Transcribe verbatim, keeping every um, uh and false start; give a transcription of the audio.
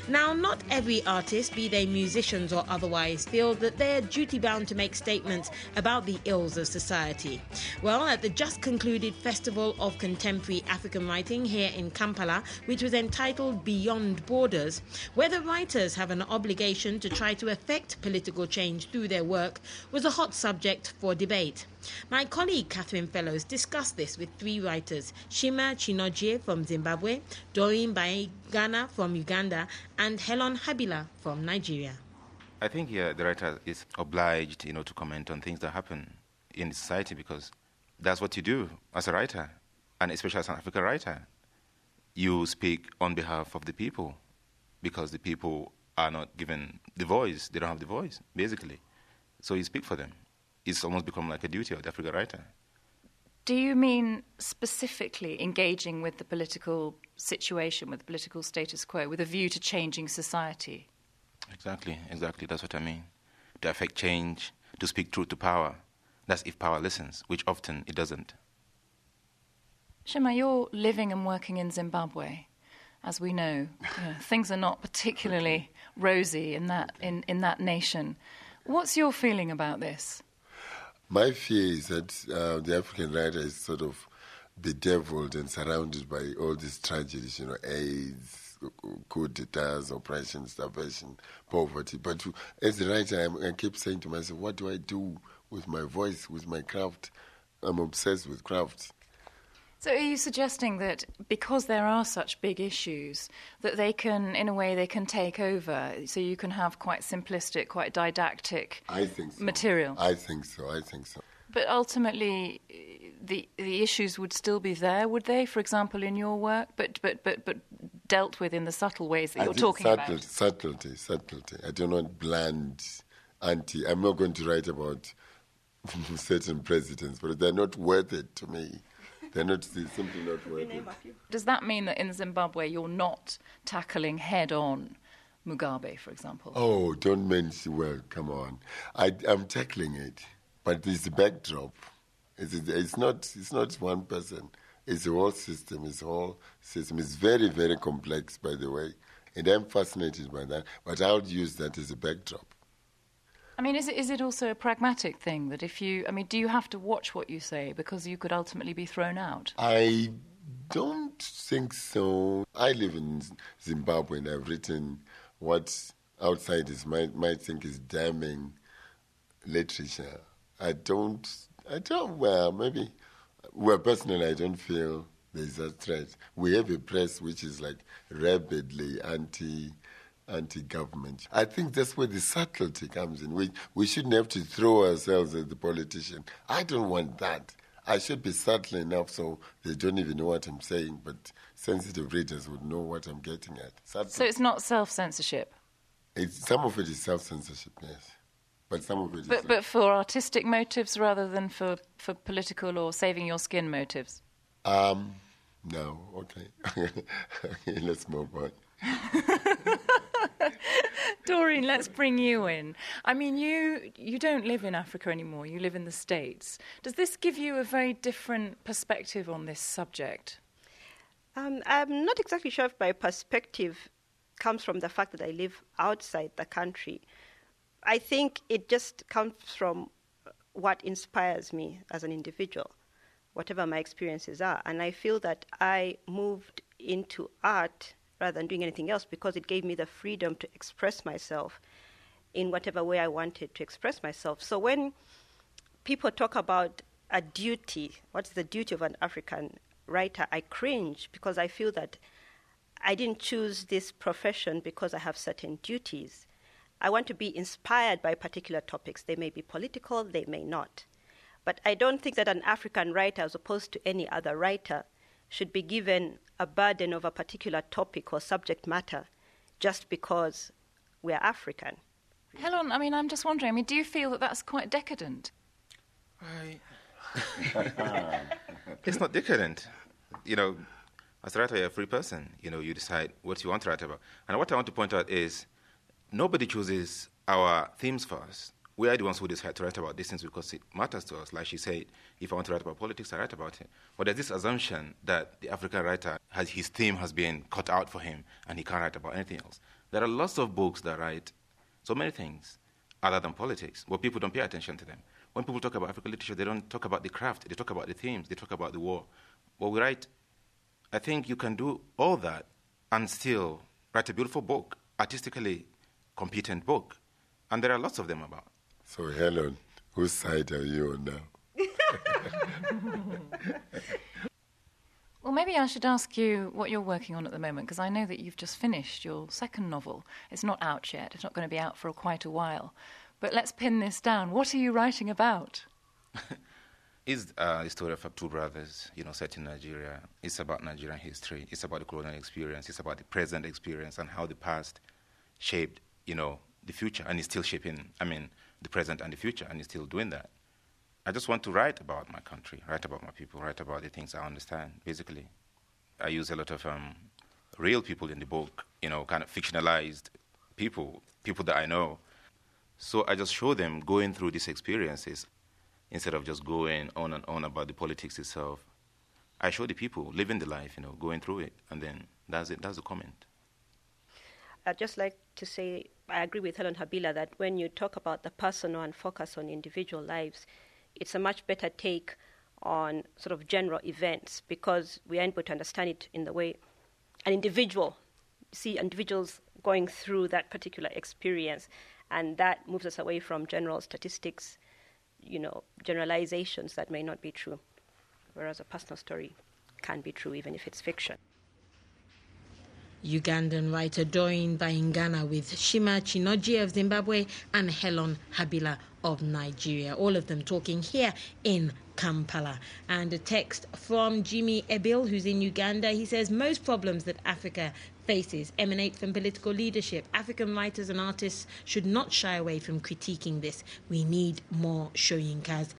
Now, not every artist, be they musicians or otherwise, feel that they are duty-bound to make statements about the ills of society. Well, at the just concluded Festival of Contemporary African Writing here in Kampala, which was entitled Beyond Borders, whether writers have an obligation to try to effect political change through their work was a hot subject for debate. My colleague Catherine Fellows discussed this with three writers, Shima Chinojie from Zimbabwe, Doreen Baigana from Uganda, and Helen Habila from Nigeria. I think yeah, the writer is obliged, you know, to comment on things that happen in society because that's what you do as a writer, and especially as an African writer. You speak on behalf of the people because the people are not given the voice. They don't have the voice, basically. So you speak for them. It's almost become like a duty of the African writer. Do you mean specifically engaging with the political situation, with the political status quo, with a view to changing society? Exactly, exactly. That's what I mean. To affect change, to speak truth to power. That's if power listens, which often it doesn't. Shima, you're living and working in Zimbabwe. As we know, you know things are not particularly rosy in that, in, in that nation. What's your feeling about this? My fear is that uh, the African writer is sort of bedeviled and surrounded by all these tragedies, you know, AIDS, coup d'etats, oppression, starvation, poverty. But to, as a writer, I'm, I keep saying to myself, what do I do with my voice, with my craft? I'm obsessed with craft. So are you suggesting that because there are such big issues, that they can, in a way, they can take over, so you can have quite simplistic, quite didactic I think so. material? I think so, I think so. But ultimately, the the issues would still be there, would they, for example, in your work, but but but, but dealt with in the subtle ways that I you're think talking subtlety, about? Subtlety, subtlety. I do not bland, anti... I'm not going to write about certain presidents, but they're not worth it to me. They're not, they're simply not worth it. Does that mean that in Zimbabwe you're not tackling head-on Mugabe, for example? Oh, don't mention, well, come on. I, I'm tackling it, but it's the backdrop. It's, it's, not, it's not one person. It's the whole system. It's the whole system. It's very, very complex, by the way, and I'm fascinated by that, but I would use that as a backdrop. I mean, is it is it also a pragmatic thing that if you, I mean, do you have to watch what you say because you could ultimately be thrown out? I don't think so. I live in Zimbabwe and I've written what outsiders might might think is damning literature. I don't, I don't, well, maybe, well, personally, I don't feel there's a threat. We have a press which is like rabidly anti anti-government. I think that's where the subtlety comes in. We we shouldn't have to throw ourselves at the politician. I don't want that. I should be subtle enough so they don't even know what I'm saying, but sensitive readers would know what I'm getting at. Subtle. So it's not self-censorship? It's, some of it is self-censorship, yes. But some of it is... But, but for artistic motives rather than for, for political or saving your skin motives? Um, no, okay. Okay, let's move on. Doreen, let's bring you in. I mean, you you don't live in Africa anymore. You live in the States. Does this give you a very different perspective on this subject? Um, I'm not exactly sure if my perspective comes from the fact that I live outside the country. I think it just comes from what inspires me as an individual, whatever my experiences are. And I feel that I moved into art rather than doing anything else because it gave me the freedom to express myself in whatever way I wanted to express myself. So when people talk about a duty, what's the duty of an African writer, I cringe because I feel that I didn't choose this profession because I have certain duties. I want to be inspired by particular topics. They may be political, they may not. But I don't think that an African writer, as opposed to any other writer, should be given a burden of a particular topic or subject matter just because we're African. Helen, I mean, I'm just wondering, I mean, do you feel that that's quite decadent? I... It's not decadent. You know, as a writer, you're a free person. You know, you decide what you want to write about. And what I want to point out is nobody chooses our themes for us. We are the ones who decide to write about these things because it matters to us. Like she said, if I want to write about politics, I write about it. But there's this assumption that the African writer, has his theme has been cut out for him and he can't write about anything else. There are lots of books that write so many things other than politics, but people don't pay attention to them. When people talk about African literature, they don't talk about the craft, they talk about the themes, they talk about the war. But we write, I think you can do all that and still write a beautiful book, artistically competent book. And there are lots of them about. So, Helen, whose side are you on now? Well, maybe I should ask you what you're working on at the moment, because I know that you've just finished your second novel. It's not out yet. It's not going to be out for quite a while. But let's pin this down. What are you writing about? It's uh, a story of two brothers, you know, set in Nigeria. It's about Nigerian history. It's about the colonial experience. It's about the present experience and how the past shaped, you know, the future. And it's still shaping, I mean, the present and the future, and it's still doing that. I just want to write about my country, write about my people, write about the things I understand, basically. I use a lot of um, real people in the book, you know, kind of fictionalized people, people that I know. So I just show them going through these experiences instead of just going on and on about the politics itself. I show the people living the life, you know, going through it, and then that's it, that's the comment. I'd just like to say I agree with Helen Habila that when you talk about the personal and focus on individual lives, it's a much better take on sort of general events because we are able to understand it in the way an individual, see individuals going through that particular experience, and that moves us away from general statistics, you know, generalizations that may not be true, whereas a personal story can be true even if it's fiction. Ugandan writer Doreen Bayingana with Shima Chinoji of Zimbabwe and Helen Habila of Nigeria, all of them talking here in Kampala. And a text from Jimmy Ebil, who's in Uganda. He says, most problems that Africa faces emanate from political leadership. African writers and artists should not shy away from critiquing this. We need more Shoyinkas